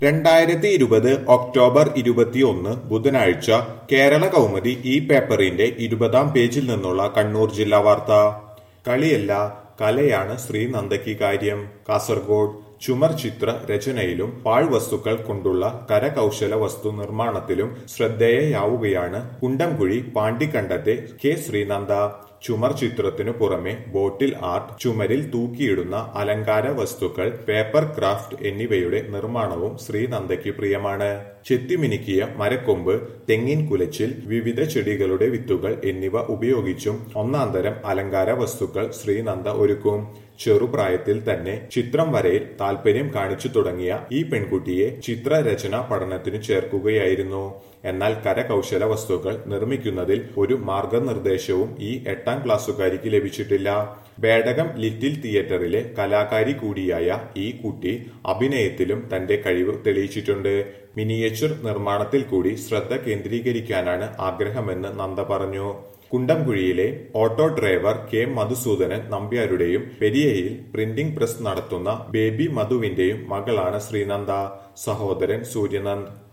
2020 October 21 ബുധനാഴ്ച കേരള കൗമുദി ഈ പേപ്പറിന്റെ 20-ാം പേജിൽ നിന്നുള്ള കണ്ണൂർ ജില്ലാ വാർത്ത. കളിയല്ല കലയാണ് ശ്രീനന്ദയ്ക്ക് കാര്യം. കാസർഗോഡ് ചുമർ ചിത്ര രചനയിലും പാഴ്വസ്തുക്കൾ കൊണ്ടുള്ള കരകൗശല വസ്തു നിർമ്മാണത്തിലും ശ്രദ്ധേയയാവുകയാണ് കുണ്ടംകുഴി പാണ്ടിക്കണ്ടത്തെ കെ ശ്രീനന്ദ. ചുമർ ചിത്രത്തിനു പുറമെ ബോട്ടിൽ ആർട്ട്, ചുമരിൽ തൂക്കിയിടുന്ന അലങ്കാര വസ്തുക്കൾ, പേപ്പർ ക്രാഫ്റ്റ് എന്നിവയുടെ നിർമ്മാണവും ശ്രീനന്ദയ്ക്ക് പ്രിയമാണ്. ചെത്തിമിനുക്കിയ മരക്കൊമ്പ്, തെങ്ങിൻ കുലച്ചിൽ, വിവിധ ചെടികളുടെ വിത്തുകൾ എന്നിവ ഉപയോഗിച്ചും ഒന്നാന്തരം അലങ്കാര വസ്തുക്കൾ ശ്രീനന്ദ ഒരുക്കും. ചെറുപ്രായത്തിൽ തന്നെ ചിത്രം വരയിൽ താല്പര്യം കാണിച്ചു തുടങ്ങിയ ഈ പെൺകുട്ടിയെ ചിത്രരചനാ പഠനത്തിനു ചേർക്കുകയായിരുന്നു. എന്നാൽ കരകൗശല വസ്തുക്കൾ നിർമ്മിക്കുന്നതിൽ ഒരു മാർഗനിർദ്ദേശവും ഈ 8-ാം ക്ലാസ്സുകാരിക്ക് ലഭിച്ചിട്ടില്ല. ബേഡകം ലിറ്റിൽ തിയേറ്ററിലെ കലാകാരി കൂടിയായ ഈ കുട്ടി അഭിനയത്തിലും തന്റെ കഴിവ് തെളിയിച്ചിട്ടുണ്ട്. മിനിയേച്ചർ നിർമ്മാണത്തിൽ കൂടി ശ്രദ്ധ കേന്ദ്രീകരിക്കാനാണ് ആഗ്രഹമെന്ന് നന്ദ പറഞ്ഞു. കുണ്ടംകുഴിയിലെ ഓട്ടോ ഡ്രൈവർ കെ മധുസൂദനൻ നമ്പ്യാരുടെയും പെരിയയിൽ പ്രിന്റിംഗ് പ്രസ് നടത്തുന്ന ബേബി മധുവിന്റെയും മകളാണ് ശ്രീനന്ദ. സഹോദരൻ സൂര്യനന്ദ്.